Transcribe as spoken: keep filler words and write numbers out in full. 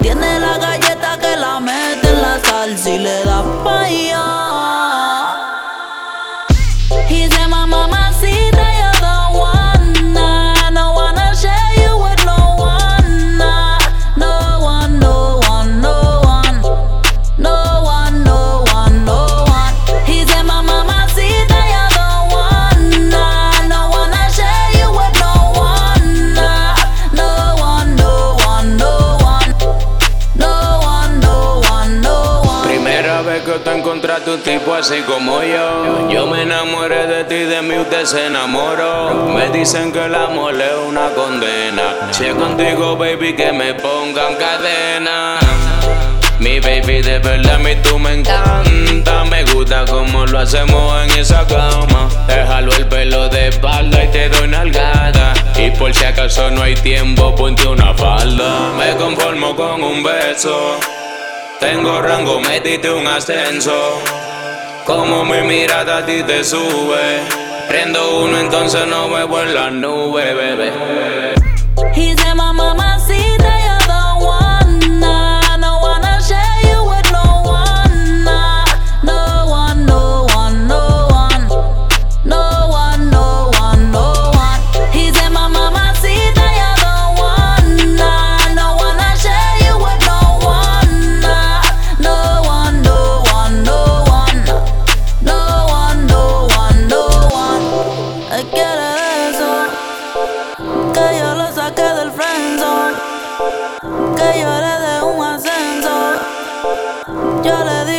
Tiene la galleta que la mete en la salsa y le da pa' allá. He said, my mamacita, you're the one. I don't wanna share you with no one. No one, no one, no one. No one, no one, no one. He said, my mamacita, you're the one. I don't wanna share you with no one. No one, no one, no one. No one, no one, no one. Primera vez que te encontraste un tipo así como yo. Yo me enamoré de ti, de mí usted se enamoró. Me dicen que el amor es una condena. Si es contigo, baby, que me pongan cadena. Mi baby, de verdad a mí tú me encanta. Me gusta como lo hacemos en esa cama. Te jalo el pelo de espalda y te doy nalgada. Y por si acaso no hay tiempo, ponte una falda. Me conformo con un beso. Tengo rango, metiste un ascenso. Como mi mirada a ti te sube. Prendo uno, entonces no me vuelvo en la nube, bebé. He said, my mamacita, you're the one. I don't wanna share you with no one. No one, no one, no one. No one, no one, no one. He said, my mamacita, you're the one. I don't wanna share you with no one. No one, no one, no one. No one, no one, no one. Él quiere eso, que yo lo saqué del friendzone, que yo le dé un ascenso. Yo le di